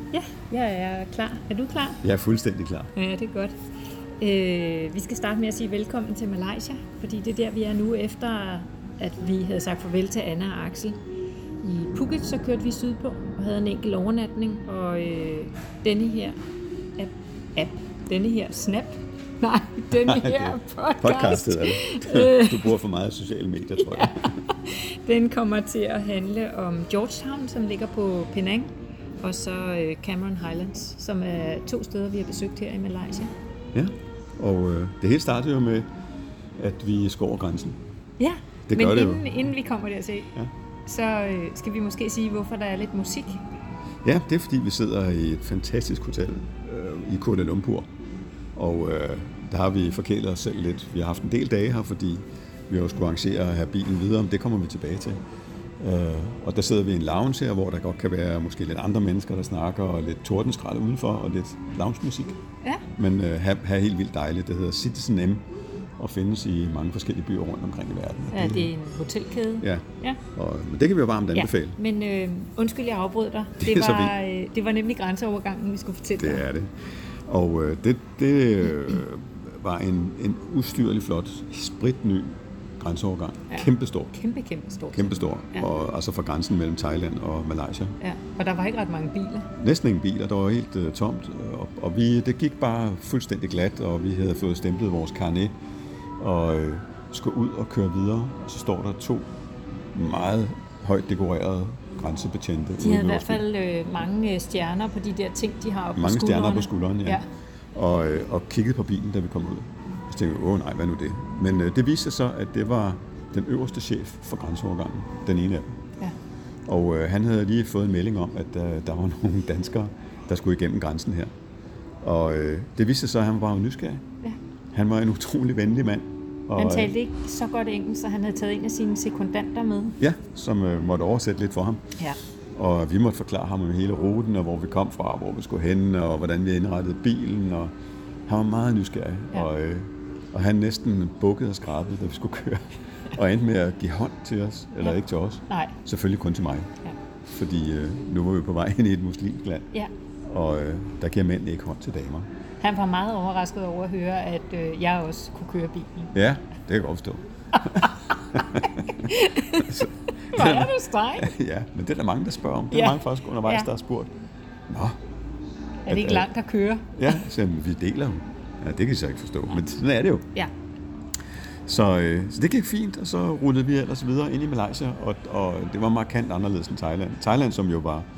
Ja, jeg er klar. Er du klar? Jeg er fuldstændig klar. Ja, det er godt. Vi skal starte med at sige velkommen til Malaysia, fordi det er der, vi er nu, efter at vi havde sagt farvel til Anna og Axel. I Phuket, så kørte vi sydpå og havde en enkelt overnatning, og denne her Snap, denne her podcast er det. Du bruger for meget sociale medier, tror jeg. Den kommer til at handle om Georgetown, som ligger på Penang, og så Cameron Highlands, som er 2 steder, vi har besøgt her i Malaysia. Ja, og det hele startede jo med, at vi skal over grænsen. Ja, det men gør inden vi kommer dertil, så skal vi måske sige, hvorfor der er lidt musik. Ja, det er fordi, vi sidder i et fantastisk hotel i Kuala Lumpur, og der har vi forkælet os selv lidt. Vi har haft en del dage her, fordi vi jo skulle arrangere at have bilen videre, men det kommer vi tilbage til. Og der sidder vi i en lounge her, hvor der godt kan være måske lidt andre mennesker, der snakker, og lidt tordenskrald udenfor, og lidt lounge-musik. Ja. Men her helt vildt dejligt. Det hedder Citizen M, og findes i mange forskellige byer rundt omkring i verden. Ja, det er en hotelkæde. Ja. Men det kan vi jo varmt anbefale. Ja, men undskyld, jeg afbrød dig. Det var nemlig grænseovergangen, vi skulle fortælle dig. Det er det. Og det var en ustyrlig flot, spritny grænseovergang. Ja. Kæmpestor. Kæmpestor. Ja. Og altså fra grænsen mellem Thailand og Malaysia. Ja, og der var ikke ret mange biler. Næsten ingen biler, der var helt tomt. Og det gik bare fuldstændig glat, og vi havde fået stemplet vores carnet og skulle ud og køre videre. Og så står der 2 meget højt dekorerede grænsebetjente. De havde i hvert fald mange stjerner på de der ting, de har på mange skuldrene. Stjerner på skulderen, ja. Og kiggede på bilen, da vi kom ud. Så tænkte jeg, nej, hvad nu det? Men det viste sig så, at det var den øverste chef for grænseovergangen, den ene af dem. Ja. Og han havde lige fået en melding om, at der var nogle danskere, der skulle igennem grænsen her. Og det viste sig så, at han var jo nysgerrig. Ja. Han var en utrolig venlig mand. Og, han talte ikke så godt engelsk, så han havde taget en af sine sekundanter med. Ja, som måtte oversætte lidt for ham. Ja. Og vi måtte forklare ham om hele ruten, og hvor vi kom fra, hvor vi skulle hen, og hvordan vi indrettede bilen. Og han var meget nysgerrig. Ja. Og han næsten bukkede og skrabede, da vi skulle køre. Og endte med at give hånd til os, eller ikke til os. Nej. Selvfølgelig kun til mig. Ja. Fordi nu var vi på vej ind i et muslimsk land. Ja. Og der giver mænd ikke hånd til damer. Han var meget overrasket over at høre, at jeg også kunne køre bilen. Ja, det kan jeg godt forstå. Hvor er du streng? Ja, men det er der mange, der spørger om. Det er mange faktisk undervejs, der har spurgt. Nå. Er det ikke langt at køre? Ja, så vi deler jo. Ja, det kan jeg så ikke forstå, men sådan er det jo. Ja. Så det gik fint, og så rullede vi ellers videre ind i Malaysia, og det var markant anderledes end Thailand. Thailand, som jo var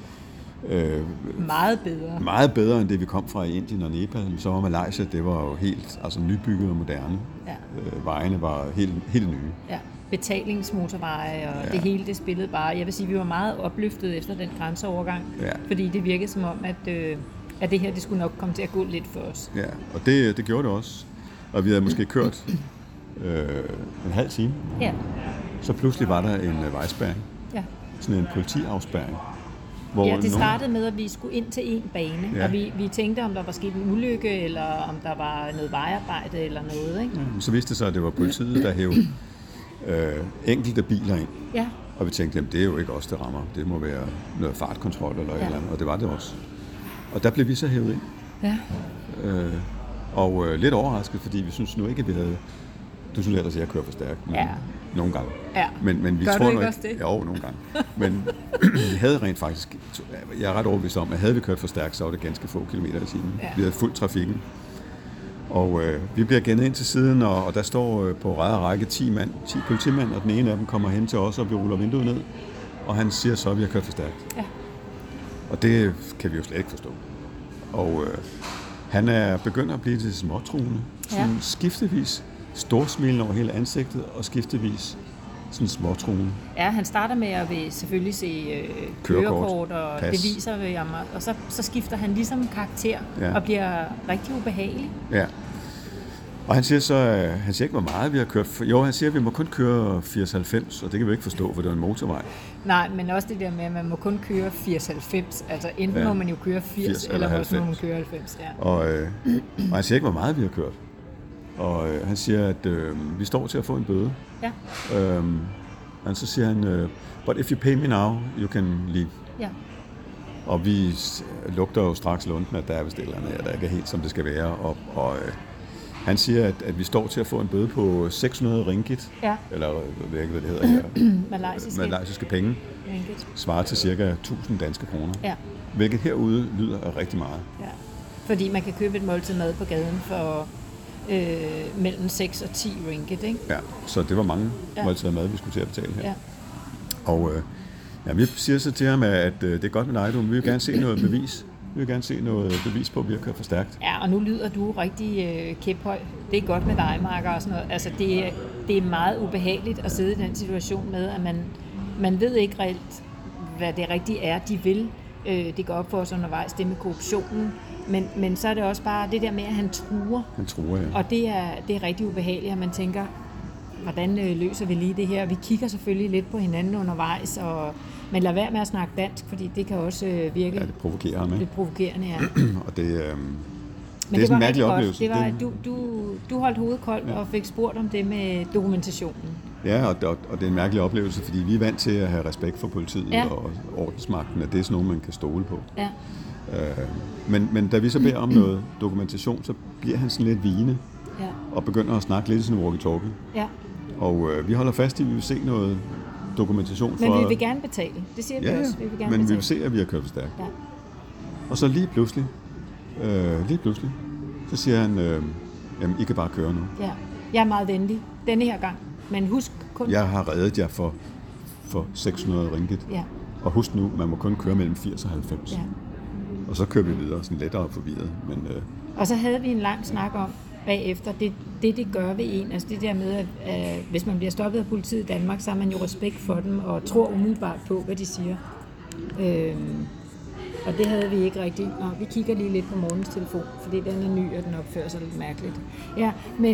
meget bedre end det, vi kom fra i Indien og Nepal. Så var Malaysia, det var jo helt nybygget og moderne. Ja. Vejene var helt nye. Ja. Betalingsmotorveje og det hele, det spillede bare. Jeg vil sige, vi var meget opløftet efter den grænseovergang, fordi det virkede som om, at det her, det skulle nok komme til at gå lidt for os. Ja, og det gjorde det også. Og vi havde måske kørt en halv time. Ja. Så pludselig var der en vejspærring. Ja. Sådan en politiafspærring. Hvor det startede med, at vi skulle ind til en bane, og vi tænkte, om der var sket en ulykke, eller om der var noget vejarbejde eller noget, ikke? Så viste det sig, at det var politiet, der hævde enkelte biler ind. Ja. Og vi tænkte, det er jo ikke os, der rammer. Det må være noget fartkontrol eller et eller andet, og det var det også. Og der blev vi så hævet ind. Ja. Og lidt overrasket, fordi vi synes nu ikke, at vi havde... Du synes ellers, at jeg kører for stærkt. Nogle gange. Ja. Men vi gør tror du ikke også det? Jo, nogle gange. Men vi havde rent faktisk... Jeg er ret overbevist om, at havde vi kørt for stærkt, så var det ganske få kilometer i timen. Ja. Vi havde fuldt trafikken. Og vi bliver gennet ind til siden, og der står på ræd og række 10 politimænd, og den ene af dem kommer hen til os, og vi ruller vinduet ned. Og han siger så, at vi har kørt for stærkt. Ja. Og det kan vi jo slet ikke forstå. Og han er begyndt at blive til småtruende. Sådan skiftevis storsmilende over hele ansigtet, og skiftevis sådan småtruende. Ja, han starter med at selvfølgelig se kørekort og beviser ved ham, og så skifter han ligesom karakter og bliver rigtig ubehagelig. Ja. Og han siger ikke, hvor meget vi har kørt. Jo, han siger, at vi må kun køre 80-90, og det kan vi ikke forstå, for det er en motorvej. Nej, men også det der med, at man må kun køre 80-90. Altså enten må man jo køre 80 eller også må man køre 90. Ja. Og han siger ikke, hvor meget vi har kørt. Og han siger, at vi står til at få en bøde. Ja. Og så siger han, but if you pay me now, you can leave. Ja. Og vi lugter jo straks lunden, at der er vist et eller andet, der ikke er helt, som det skal være. Og han siger, at vi står til at få en bøde på 600 ringgit, eller jeg ved ikke, hvad det hedder her, malaysiske penge, svarer til cirka 1000 danske kroner. Ja. Hvilket herude lyder af rigtig meget. Ja. Fordi man kan købe et måltid mad på gaden for mellem 6 og 10 ringgit, ikke? Ja, så det var mange måltider mad, vi skulle til at betale her. Ja. Og vi siger så til ham, at det er godt med dig, vi vil gerne se noget bevis. Vi vil gerne se noget bevis på, at vi har kørt for stærkt. Ja, og nu lyder du rigtig kæphøj. Det er godt med dig, Marker, og sådan noget. Altså, det er meget ubehageligt at sidde i den situation med, at man ved ikke reelt, hvad det rigtige er, de vil. Det går op for os undervejs, det med korruptionen. Men så er det også bare det der med, at han truer. Han truer, ja. Og det er rigtig ubehageligt, at man tænker, hvordan løser vi lige det her? Vi kigger selvfølgelig lidt på hinanden undervejs, men lad være med at snakke dansk, fordi det kan også virke... Ja, det provokerer ham, ikke? Lidt provokerende, ja. Og det er sådan en mærkelig oplevelse. Det var, du holdt hovedet koldt og fik spurgt om det med dokumentationen. Ja, og det er en mærkelig oplevelse, fordi vi er vant til at have respekt for politiet og ordensmagten, at det er sådan nogen, man kan stole på. Ja. Men da vi så beder om noget dokumentation, så bliver han sådan lidt vigende og begynder at snakke lidt i sådan en walkie-talkie. Ja. Og vi holder fast i, at vi vil se noget dokumentation for... Men vi vil gerne betale. Det siger vi også. Vi vil gerne men betale. Vi vil se, at vi har kørt for stærkt. Ja. Og så lige pludselig, så siger han, jamen, I kan bare køre nu. Ja. Jeg er meget venlig denne her gang. Men husk kun... Jeg har reddet jer for 600 ringgit. Ja. Og husk nu, man må kun køre mellem 80 og 90. Ja. Og så kører vi videre, sådan lettere forvirret. Men, Og så havde vi en lang snak om bagefter, det gør ved en. Altså det der med, at hvis man bliver stoppet af politiet i Danmark, så har man jo respekt for dem og tror umiddelbart på, hvad de siger. Og det havde vi ikke rigtigt. Vi kigger lige lidt på morgens telefon, fordi den er ny, og den opfører sig lidt mærkeligt. Ja,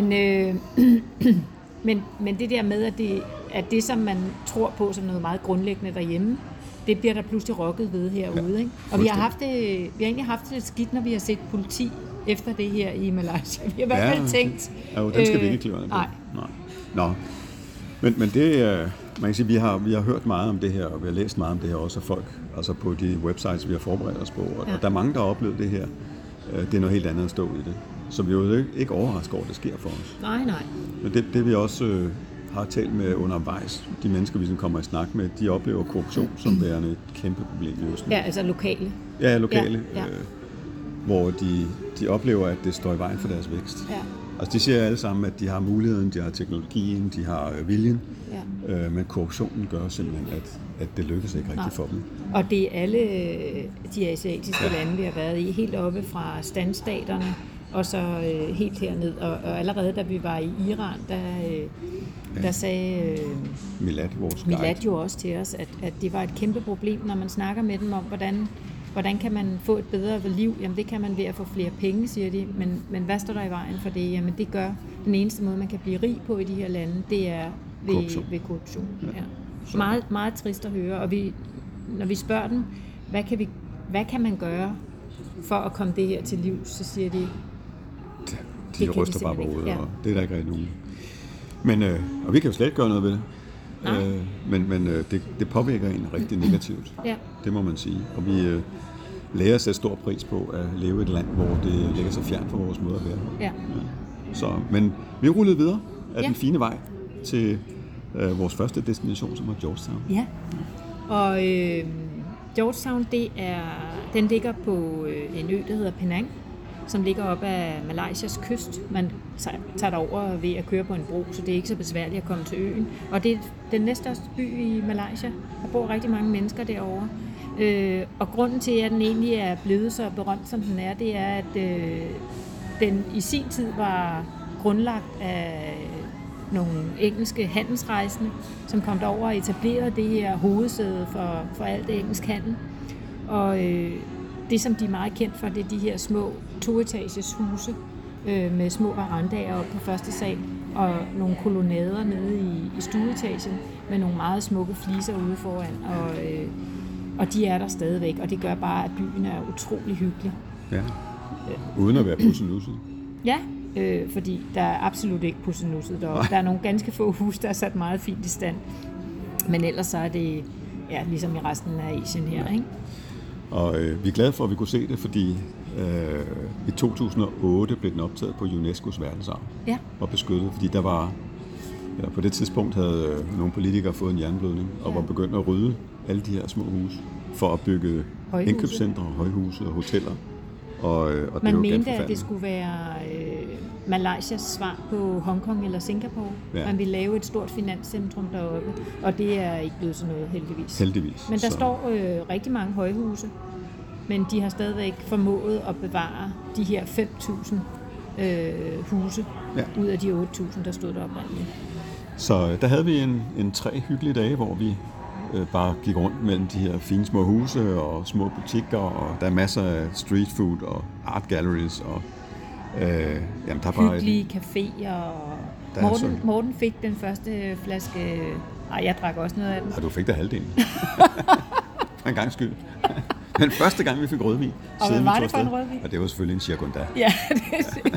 men det der med, at det, som man tror på som noget meget grundlæggende derhjemme, det bliver der pludselig rokket ved herude. Ikke? Og vi har egentlig haft det lidt skidt, når vi har set politi efter det her i Malaysia. Vi har i hvert fald tænkt... Ja, den skal vi ikke klare. Nej. Nå. Men det, man kan sige, vi har hørt meget om det her, og vi har læst meget om det her også af folk, altså på de websites, vi har forberedt os på. Og der er mange, der har oplevet det her. Det er noget helt andet at stå i det. Så vi er jo ikke overrasket over, at det sker for os. Nej. Men det vi også har talt med undervejs, de mennesker, vi kommer i snak med, de oplever korruption som værende et kæmpe problem i Østen. Ja, altså lokale. Ja, lokale. Ja. Hvor de oplever, at det står i vejen for deres vækst. Ja. Altså de siger alle sammen, at de har muligheden, de har teknologien, de har viljen, men korruptionen gør simpelthen, at det lykkes ikke rigtigt for dem. Og det er alle de asiatiske lande, vi har været i, helt oppe fra standstaterne, og så helt herned. Og allerede da vi var i Iran, der sagde Milad jo også til os, at det var et kæmpe problem, når man snakker med dem om, hvordan kan man få et bedre liv? Jamen det kan man ved at få flere penge, siger de. Men hvad står der i vejen for det? Jamen det gør den eneste måde, man kan blive rig på i de her lande, det er ved korruption. Ja. Meget, meget trist at høre. Og når vi spørger dem, hvad kan man gøre for at komme det her til liv, så siger de... De ryster bare på hovedet, og det er der ikke rigtig nogen. Men, og vi kan jo slet ikke gøre noget ved det. Men det påvirker en rigtig negativt. Ja. Det må man sige. Og vi lærer at sætte stor pris på at leve i et land, hvor det ligger så fjernt for vores måde at være. Ja. Så, men vi rullede videre af den fine vej til vores første destination, som var Georgetown. Ja, og Georgetown, den ligger på en ø, der hedder Penang, som ligger op af Malaysias kyst. Man tager derover ved at køre på en bro, så det er ikke så besværligt at komme til øen. Og det er den næststørste by i Malaysia. Der bor rigtig mange mennesker derovre. Og grunden til, at den egentlig er blevet så berømt, som den er, det er, at den i sin tid var grundlagt af nogle engelske handelsrejsende, som kom derover og etablerede det her hovedsæde for alt engelsk handel. Og det, som de er meget kendt for, det er de her små 2-etages huse med små verandaer oppe på første sal og nogle kolonnader nede i stueetagen med nogle meget smukke fliser ude foran. Og de er der stadigvæk, og det gør bare, at byen er utrolig hyggelig. Ja, uden at være pussenusset. Ja, fordi der er absolut ikke pussenusset deroppe. Der er nogle ganske få huse, der er sat meget fint i stand. Men ellers så er det ligesom i resten af Asien her, ikke? Og vi er glade for, at vi kunne se det, fordi i 2008 blev den optaget på UNESCO's verdensarv og beskyttet, fordi der var, på det tidspunkt havde nogle politikere fået en hjerneblødning og var begyndt at rydde alle de her små huse for at bygge indkøbscentre, højhuse og hoteller. Og man det mente, at det skulle være Malaysias svar på Hongkong eller Singapore. Ja. Man ville lave et stort finanscentrum deroppe, og det er ikke blevet sådan noget, heldigvis. Men der står rigtig mange højhuse, men de har stadigvæk formået at bevare de her 5.000 huse ud af de 8.000, der stod der oprindeligt. Så der havde vi en 3 hyggelige dage, hvor vi bare gik rundt mellem de her fine små huse og små butikker, og der er masser af street food og art galleries. Og, jamen, der er bare hyggelige caféer. Og Morten fik den første flaske. Jeg drak også noget af den. Ja, du fik da halvdelen. For en gang skyld. Men første gang, vi fik rødvin. Og hvad var det for en rødvin? Og det var selvfølgelig en Giaconda. Ja, det er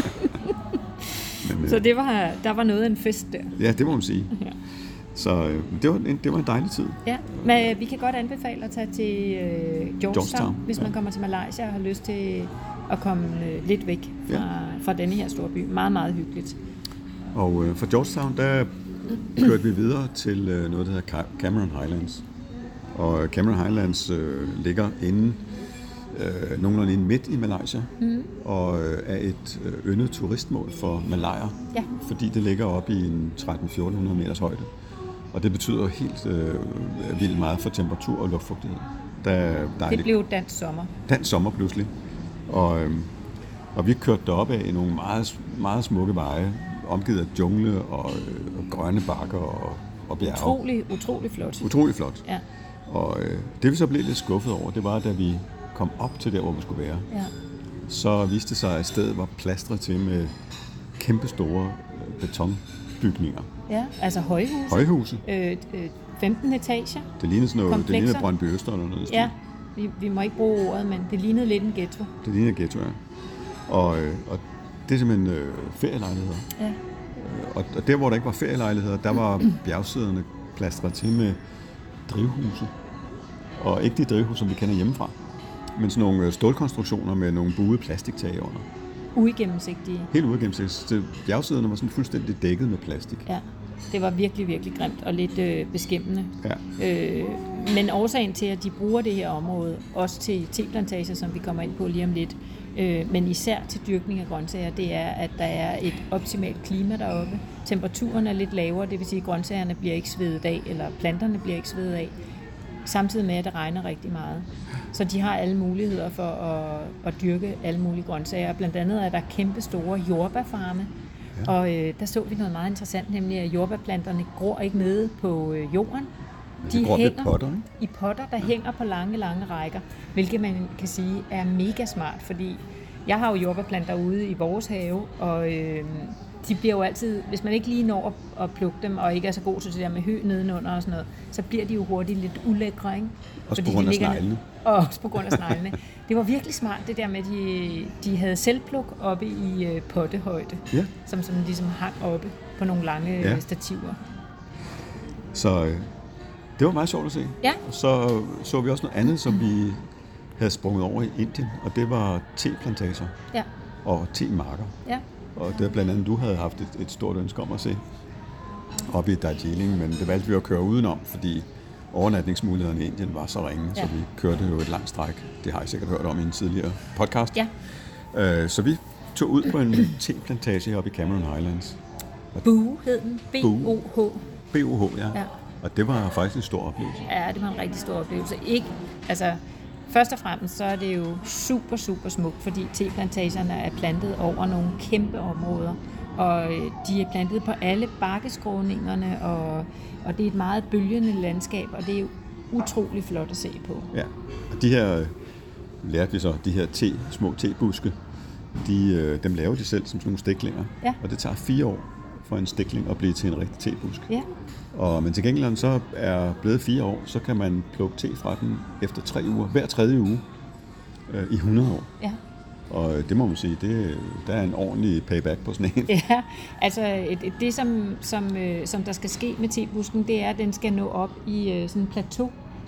så der var noget af en fest der. Ja, det må man sige. Ja. Så det var en dejlig tid. Ja, men vi kan godt anbefale at tage til Georgetown, hvis man kommer til Malaysia og har lyst til at komme lidt væk fra denne her store by. Meget, meget hyggeligt. Og fra Georgetown, der kørte vi videre til noget, der hedder Cameron Highlands. Og Cameron Highlands ligger nogenlunde midt i Malaysia, og er et yndet turistmål for malayer, fordi det ligger oppe i en 1300-1400 meters højde. Og det betyder helt vildt meget for temperatur og luftfugtighed. Det blev dansk sommer. Dansk sommer pludselig. Og vi kørte deroppe af i nogle meget, meget smukke veje, omgivet af jungle og grønne bakker og bjerge. Utrolig flot. Utrolig flot. Ja. Og det vi så blev lidt skuffet over, det var, da vi kom op til der, hvor vi skulle være. Ja. Så viste det sig, at stedet var plastret til med kæmpestore betonbygninger. Ja, altså højhuse. 15 etager. Det lignede sådan noget, det lignede Brøndby Øster eller noget. Ja, vi må ikke bruge ordet, men det lignede lidt en ghetto. Det lignede en ghetto, ja. Og det er simpelthen ferielejligheder. Ja. Og der, hvor der ikke var ferielejligheder, der var bjergsiderne plastret til med drivhuse. Og ikke de drivhuse, som vi kender hjemmefra, men sådan nogle stålkonstruktioner med nogle buede plastiktag under. Uigennemsigtige. Helt uigennemsigtige. Bjergsiderne var sådan fuldstændig dækket med plastik. Ja, det var virkelig, virkelig grimt og lidt beskæmmende. Ja. Men årsagen til, at de bruger det her område, også til teplantager, som vi kommer ind på lige om lidt, men især til dyrkning af grøntsager, det er, at der er et optimalt klima deroppe. Temperaturen er lidt lavere, det vil sige, at grøntsagerne bliver ikke svedet af, eller planterne bliver ikke svedet af, samtidig med, at det regner rigtig meget. Så de har alle muligheder for at dyrke alle mulige grøntsager. Blandt andet er der kæmpe store jordbærfarme, og der så vi noget meget interessant, nemlig at jordbærplanterne gror ikke nede på jorden. De hænger i potter, der hænger på lange, lange rækker, hvilket man kan sige er mega smart, fordi jeg har jo jordbærplanter ude i vores have, og de bliver jo altid, hvis man ikke lige når at plukke dem, og ikke er så god til det der med hø nedenunder og sådan noget, så bliver de jo hurtigt lidt ulækre, ikke? Også på grund af sneglene. Også på grund af sneglene. Det var virkelig smart, det der med, at de havde selvpluk oppe i pottehøjde, som ligesom hang oppe på nogle lange stativer. Så det var meget sjovt at se. Ja. Og så vi også noget andet, som vi havde sprunget over i Indien, og det var teplantager og temarker. Ja. Og det er blandt andet, du havde haft et stort ønske om at se oppe i Darjeeling, men det valgte vi at køre udenom, fordi overnatningsmulighederne i Indien var så ringe, så vi kørte jo et langt stræk. Det har I sikkert hørt om i en tidligere podcast. Ja. Så vi tog ud på en teplantage oppe i Cameron Highlands. Boo hed den. B-O-H. B-O-H, ja. Og det var faktisk en stor oplevelse. Ja, det var en rigtig stor oplevelse. Først og fremmest så er det jo super, super smukt, fordi teplantagerne er plantet over nogle kæmpe områder, og de er plantet på alle bakkeskråningerne, og det er et meget bølgende landskab, og det er jo utrolig flot at se på. Ja, og de her, lærte vi så, de her små tebuske, dem laver de selv som sådan nogle stiklinger, og det tager 4 år for en stikling at blive til en rigtig tebusk. Ja. Men til gengæld, så er blevet 4 år, så kan man plukke te fra den efter 3 uger, hver 3. uge, i 100 år. Ja. Og det må man sige, der er en ordentlig payback på sådan en. Ja, altså det som der skal ske med tebusken, det er, at den skal nå op i sådan en plateau,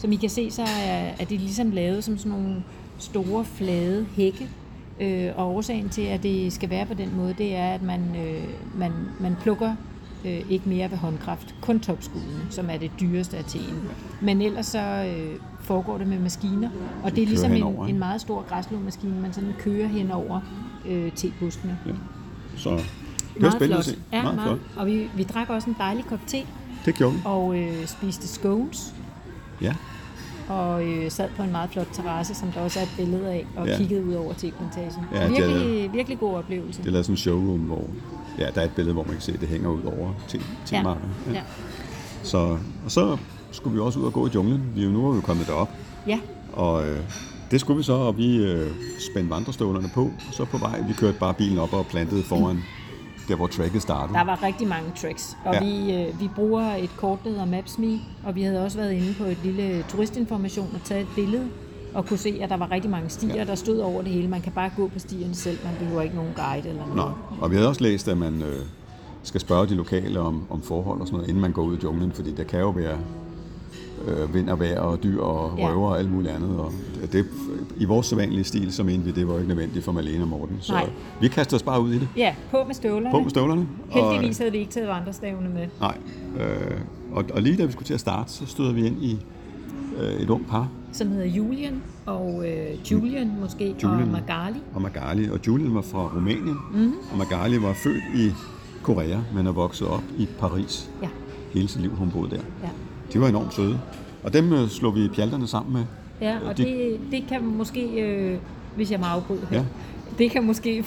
Som I kan se, så er det ligesom lavet som sådan nogle store, flade hække. Og årsagen til, at det skal være på den måde, det er, at man plukker ikke mere ved håndkraft. Kun topskuddene, som er det dyreste af teen. Men ellers så foregår det med maskiner. Og det er ligesom en meget stor græslåmaskine, man sådan kører hen over tebuskene. Ja. Så det var spændende at se. Ja, meget flot. Og vi drak også en dejlig kop te. Det gjorde vi. Og spiste scones. Ja. Og sad på en meget flot terrasse, som der også er et billede af, og kiggede ud over teplantagen. Ja, virkelig god oplevelse. Det er lavet sådan en showroom, hvor der er et billede, hvor man kan se, at det hænger ud over temarken. Ja. Så skulle vi også ud og gå i junglen. Nu er vi kommet derop. Ja. Og det skulle vi så, og vi spændte vandrestøvlerne på, og så på vej. Vi kørte bare bilen op og plantede foran der, hvor tracket startede. Der var rigtig mange tracks, og vi bruger et kort, der hedder Maps.me, og vi havde også været inde på et lille turistinformation og taget et billede, og kunne se, at der var rigtig mange stier, der stod over det hele. Man kan bare gå på stierne selv, man behøver ikke nogen guide eller noget. Nej, og vi havde også læst, at man skal spørge de lokale om forhold og sådan noget, inden man går ud i junglen, fordi der kan jo være vind og vejr og dyr og røver og alt muligt andet. Og det, i vores sædvanlige stil, så mente vi, det var ikke nødvendigt for Malene og Morten. Så vi kastede os bare ud i det. Ja, på med støvlerne. På med støvlerne. Heldigvis havde vi ikke taget vandrestavene med. Nej, og lige da vi skulle til at starte, så støder vi ind i et ung par. Som hedder Julian og Julian måske, og Magali. Og Julian var fra Rumænien, og Magali var født i Korea, men er vokset op i Paris. Ja. Hele sit liv, hun boede der. Ja. De var enormt søde. Og dem slog vi pjalterne sammen med. Ja, og det kan måske, hvis jeg må afbryde her, det kan måske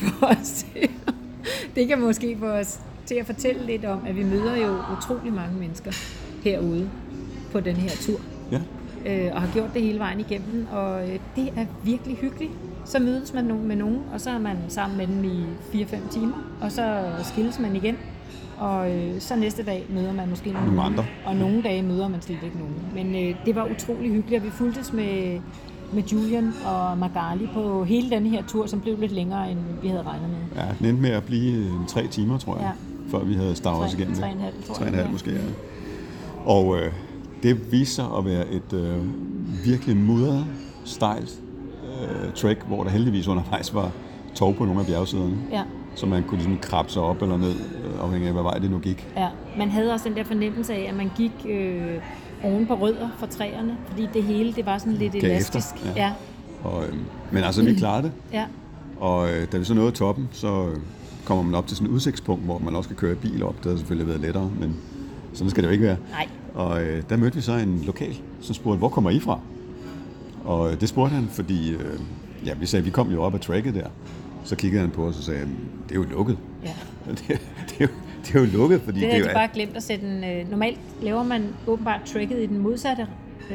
få os til at fortælle lidt om, at vi møder jo utrolig mange mennesker herude på den her tur. Ja. Og har gjort det hele vejen igennem, og det er virkelig hyggeligt. Så mødes man med nogen, og så er man sammen med dem i 4-5 timer, og så skilles man igen. Og så næste dag møder man måske nogle andre, og nogle dage møder man slet ikke nogen. Men det var utrolig hyggeligt, og vi fulgtes med Julian og Magali på hele den her tur, som blev lidt længere, end vi havde regnet med. Ja, den endte med at blive 3 timer, tror jeg, før vi havde stavet os igennem det. 3,5 måske, ja. Og det viste sig at være et virkelig mudret, stejlt trek, hvor der heldigvis undervejs var tov på nogle af bjergsiderne. Ja. Så man kunne ligesom krabbe sig op eller ned, afhængig af, hvad vej det nu gik. Ja, man havde også den der fornemmelse af, at man gik oven på rødder fra træerne, fordi det hele, det var sådan lidt elastisk. Ja. Og, men altså, vi klarede det. Ja. Og da vi så nåede toppen, så kommer man op til sådan et udsigtspunkt, hvor man også kan køre bil op. Det havde selvfølgelig været lettere, men sådan skal det jo ikke være. Nej. Og der mødte vi så en lokal, som spurgte, hvor kommer I fra? Og det spurgte han, fordi vi sagde, vi kom jo op ad tracket der. Så kiggede han på os og sagde, det er jo lukket. Ja. det er jo lukket, fordi det havde de bare glemt at sætte en... normalt laver man åbenbart tracket i den modsatte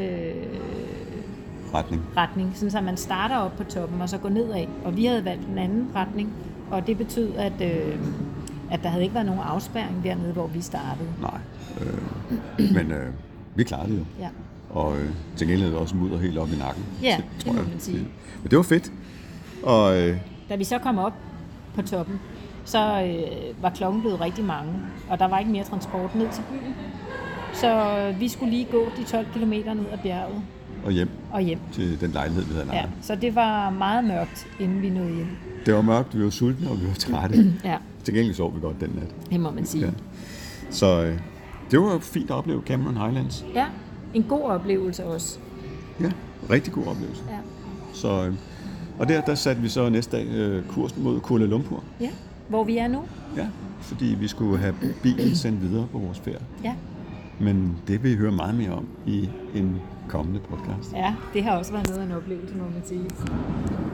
retning, sådan så man starter op på toppen og så går nedad. Og vi havde valgt en anden retning, og det betød, at der havde ikke været nogen afspærring dernede, hvor vi startede. Nej, men vi klarede det jo. Ja. Og til gengæld havde det også mudder helt op i nakken. Ja, det må man sige. Men det var fedt. Og da vi så kom op på toppen, så var klokken blevet rigtig mange, og der var ikke mere transport ned til byen. Så vi skulle lige gå de 12 kilometer ned ad bjerget. Og hjem. Til den lejlighed, vi havde lejet. Ja, så det var meget mørkt, inden vi nåede hjem. Det var mørkt, vi var sultne, og vi var trætte. Ja. Til gengæld sov vi godt den nat. Det må man sige. Ja. Så det var fint at opleve Cameron Highlands. Ja, en god oplevelse også. Ja, rigtig god oplevelse. Ja. Så... Og der satte vi så næste dag kursen mod Kuala Lumpur. Ja, hvor vi er nu. Ja, fordi vi skulle have bilen sendt videre på vores ferie. Ja. Men det vil I høre meget mere om i en kommende podcast. Ja, det har også været noget af en oplevelse, må man sige.